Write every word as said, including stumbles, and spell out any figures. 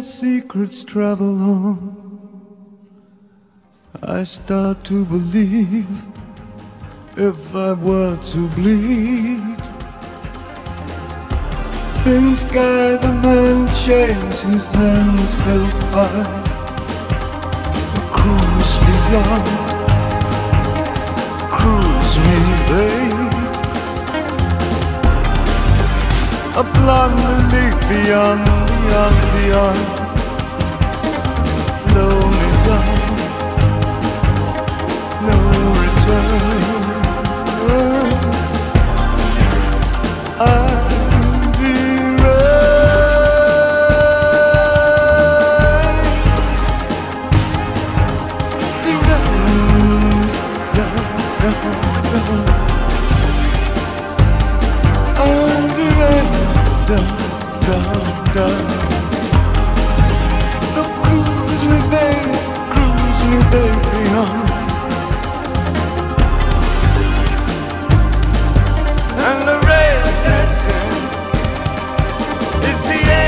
secrets travel on. I start to believe if I were to bleed, in sky the man shaves his hands held high. A cruise beyond, cruise me, babe. A blonde leaf beyond, beyond, beyond. Blow me down, no return. I'm Down, down, down. So cruise me, baby, cruise me, baby, on. And the rain sets in. It's the end.